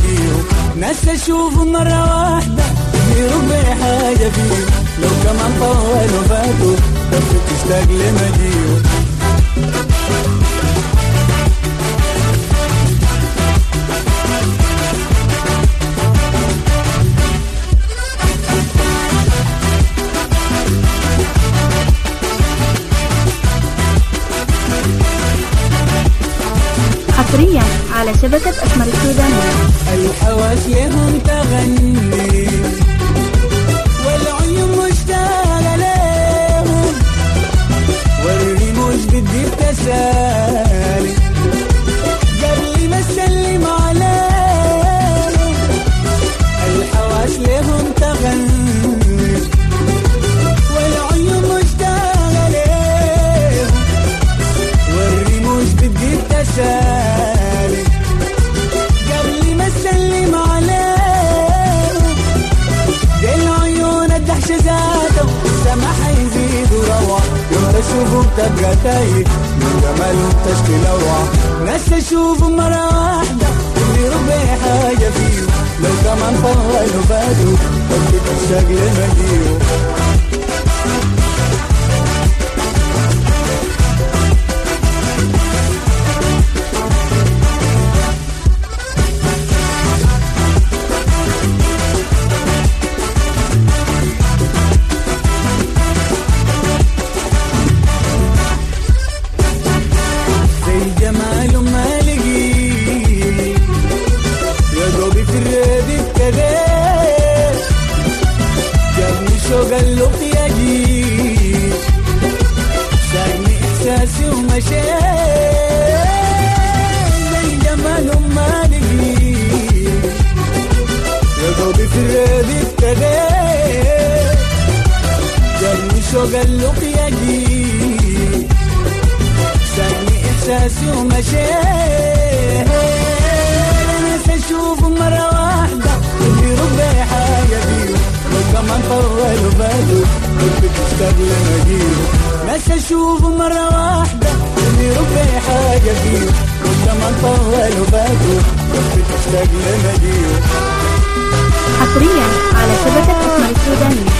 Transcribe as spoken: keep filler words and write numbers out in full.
الاقيهم. ناس اشوفهم مرة واحدة يديروا بي حاجة فيهم، لو كمان طولوا فاتوا تبقى تشتاق لمجيهم. حصريا على شبكة أسمر السودانية. الحواس لهم تغني والعيون مشتاقة لهم، والرموش بدي بتسالي قبل ما اسلم عليهم. الحواس لهم تغني والعيون مشتاقة لهم، والرموش بدي بتسالي قبل ما اسلم عليهم. دي العيون الدهشة ذاته السما حيزيد وروع، يوم اشوفهم تبقى تايه من جمالهم تشكي لوعة. ناس اشوفهم مرة واحدة يديروا بي حاجة فيهم، لو كمان طولوا فاتوا تبقى تشتاق لمجيهم. جماله ما لقيه يا دوبي في الردف كذاب، جابني شوق اللقيا جيب ساقني إحساسي ومشيت. زي جماله ما لقيه يا دوبي في الردف كذاب، جابني شوق اللقيا جيب ساقني إحساسي ومشيت. ناس أشوفهم مرة واحدة يديروا بي حاجة فيهم، لو كمان طولوا فاتوا كنت تشتاق لمجيهم. ناس أشوفهم مرة واحدة يديروا بي حاجة فيهم، لو كمان طولوا فاتوا كنت تشتاق لمجيهم. حصريا على شبكة أسمر السودانية.